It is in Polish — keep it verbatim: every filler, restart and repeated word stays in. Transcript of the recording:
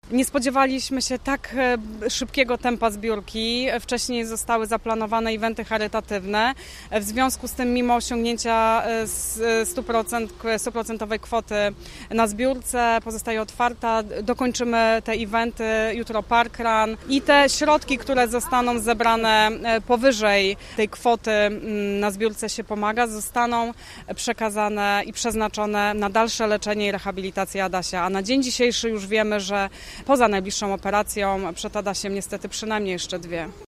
Nie spodziewaliśmy się tak szybkiego tempa zbiórki. Wcześniej zostały zaplanowane eventy charytatywne. W związku z tym, mimo osiągnięcia stu procent, stuprocentowej kwoty na zbiórce, pozostaje otwarta. Dokończymy te eventy, jutro parkrun i te środki, które zostaną zebrane powyżej tej kwoty na zbiórce się pomaga, zostaną przekazane i przeznaczone na dalsze leczenie i rehabilitację Adasia. A na dzień dzisiejszy już wiemy, że poza najbliższą operacją przed Adasiem niestety przynajmniej jeszcze dwie.